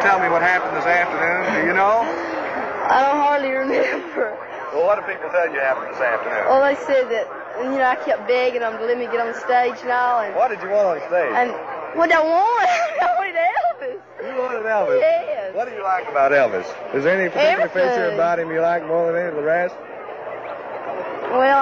tell me what happened this afternoon? Do you know? I don't hardly remember. Well, what do people tell you happened this afternoon? Well, they said that, I kept begging them to let me get on the stage and all. And What did you want on stage? And what I wanted? I wanted Elvis. You wanted Elvis? Yes. What do you like about Elvis? Is there any particular Everything. feature about him you like more than any of the rest? Well,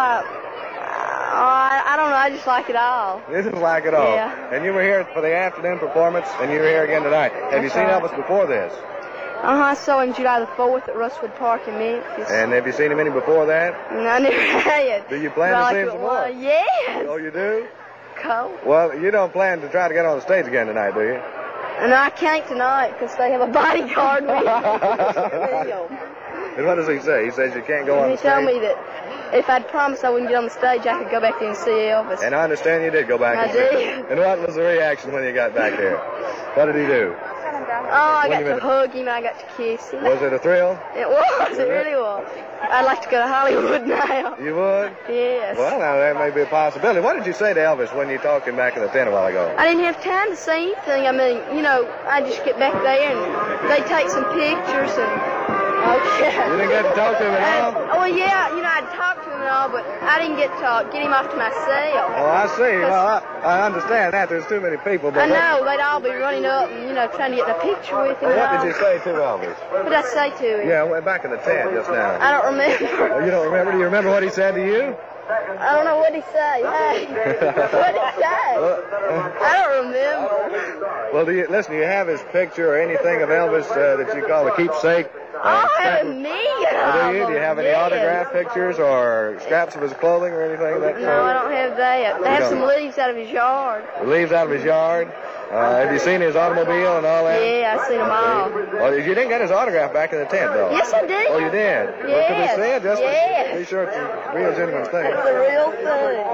I don't know. I just like it all. You just like it all? Yeah. And you were here for the afternoon performance, and you're here again tonight. Have you That's seen right. Elvis before this? I saw him July the 4th at Rustwood Park in Memphis. And have you seen him any before that? And I never had. Do you plan But to I see like him it some more? Yes. Oh, you do? Cool. Well, you don't plan to try to get on the stage again tonight, do you? And I can't tonight because they have a bodyguard with me. And what does he say? He says you can't go on He the stage? told me that if I'd promised I wouldn't get on the stage, I could go back there and see Elvis. And I understand you did go back I and see did. him. And what was the reaction when you got back there? What did he do? Oh, I When got you to went- hug him. I got to kiss him. Was it a thrill? It was. It really was. I'd like to go to Hollywood now. You would? Yes. Well, now that may be a possibility. What did you say to Elvis when you talked to him back in the tent a while ago? I didn't have time to say anything. I mean, I just get back there and they take some pictures and. Okay. You didn't get to talk to him at all? Well, yeah, I'd talk to him and all, but I didn't get to get him off to myself. Oh, I see. Well, I understand that. There's too many people. But I know, they'd all be running up and, trying to get in a picture with him. What did you say to Elvis? What did I say to him? Yeah, back in the tent just now. I don't remember. Oh, you don't remember? Do you remember what he said to you? I don't know what he say. Hey, what did he say? I don't remember. Well, do you have his picture or anything of Elvis that you call a keepsake? I have a million Oh, do you? of Do you have any them, yes. autograph pictures or scraps of his clothing or anything? No, I don't have that. They have don't? some leaves out of his yard. Leaves out of his yard. Have you seen his automobile and all that? Yeah, I've seen them all. Well, you didn't get his autograph back in the tent, though. Yes, I did. Oh, you did? Well, can we Yes. see it? Just Yes. to be sure it's a real genuine thing. It's a real thing.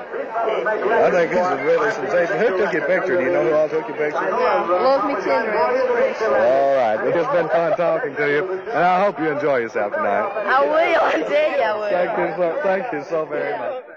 I think this is really sensational. Who took your picture? Do you know who all took your picture? Love me tender. All right. Well, it's been fun talking to you, and I hope you enjoy yourself tonight. I will. I tell you I will. Thank you so very much.